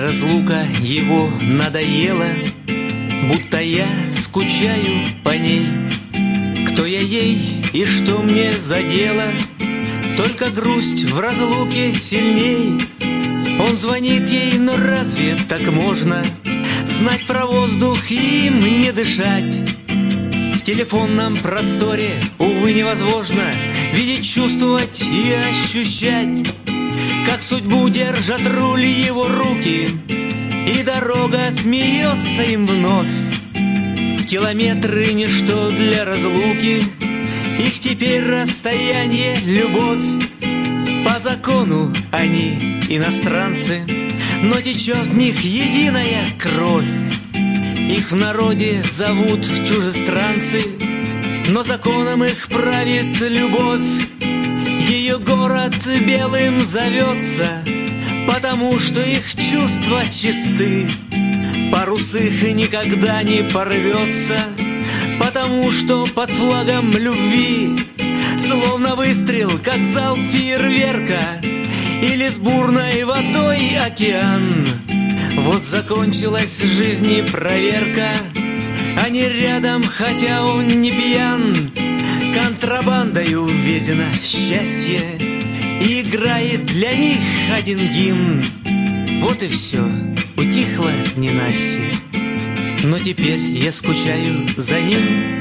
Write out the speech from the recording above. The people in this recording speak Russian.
разлука его надоела, будто я скучаю по ней. Кто я ей и что мне за дело? Только грусть в разлуке сильней. Он звонит ей, но разве так можно знать про воздух и им не дышать? В телефонном просторе, увы, невозможно видеть, чувствовать и ощущать, как судьбу держат руль его руки, и дорога смеется им вновь. Километры — ничто для разлуки, их теперь расстояние — любовь. По закону они иностранцы, но течет в них единая кровь. Их в народе зовут чужестранцы, но законом их правит любовь. Ее город белым зовется, потому что их чувства чисты. Парус их никогда не порвется, потому что под флагом любви словно выстрел, как залп фейерверка, или с бурной водой океан. Вот закончилась в жизни проверка, они рядом, хотя он не пьян. Контрабандою ввезено счастье, и играет для них один гимн. Вот и все, утихло ненастье, но теперь я скучаю за ним.